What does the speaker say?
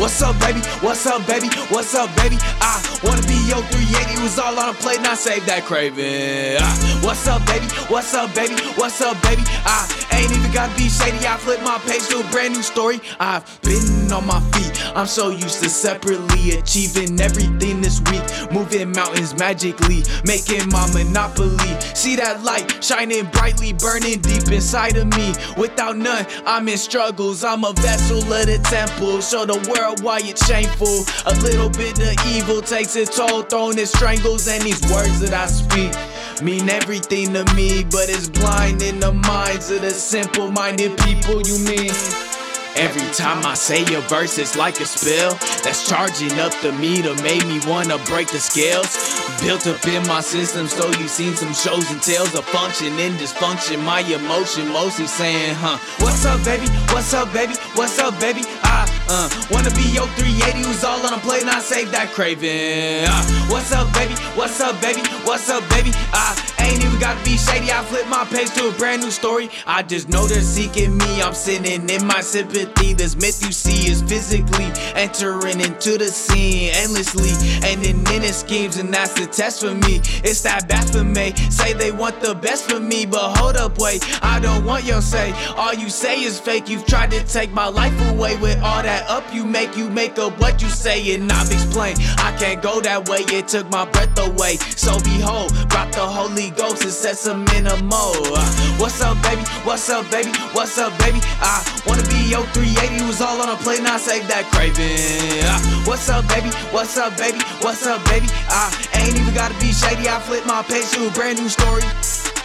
What's up, baby? What's up, baby? What's up, baby? I wanna be your 380, was all on a plate, now save that craving. What's up, baby? What's up, baby? What's up, baby? I ain't even gotta be shady, I flip my page to a brand new story. I've been on my feet, I'm so used to separately achieving everything this week, moving mountains magically, making my monopoly. See that light shining brightly, burning deep inside of me. Without none, I'm in struggles, I'm a vessel of the temple. Show the world why it's shameful. A little bit of evil takes its toll, throwing it strangles. And these words that I speak mean everything to me, but it's blind in the minds of the simple-minded people you mean. Every time I say a verse, it's like a spell that's charging up the meter, made me wanna break the scales. Built up in my system, so you seen some shows and tales of function and dysfunction. My emotion mostly saying, what's up, baby? What's up, baby? What's up, baby? I wanna be your 380, who's all on a plate, and I save that craving. What's up, baby? What's up, baby? What's up, baby? I ain't even gotta be shady, I flip my page to a brand new story. I just know they're seeking me, I'm sitting in my sympathy. This myth you see is physically entering into the scene endlessly, and in inner schemes, and that's the test for me. It's that blasphemy, say they want the best for me, but hold up, wait, I don't want your say. All you say is fake, you've tried to take my life away. With all that up you make up what you say, and I've explained I can't go that way, it took my breath away. So behold, brought the Holy Ghost and set some in a mode. What's up, baby? What's up, baby? What's up, baby? I wanna be your 380, was all on a plate, now save that craving. What's up, baby? What's up, baby? What's up, baby? I ain't even gotta be shady, I flip my page to a brand new story.